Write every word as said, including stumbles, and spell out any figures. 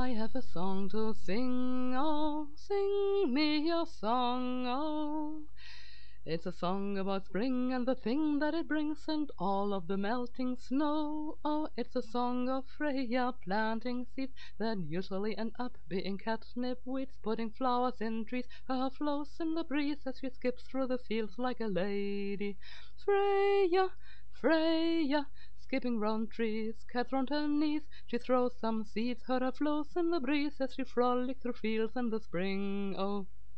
I have a song to sing, oh, sing me your song, oh. It's a song about spring and the thing that it brings and all of the melting snow. Oh, it's a song of Freya planting seeds that usually end up being catnip weeds, putting flowers in trees. Her flows in the breeze as she skips through the fields like a lady. Freya, Freya, skipping round trees, cat round her knees. She throws some seeds, her hair flows in the breeze as she frolics through fields in the spring. Oh.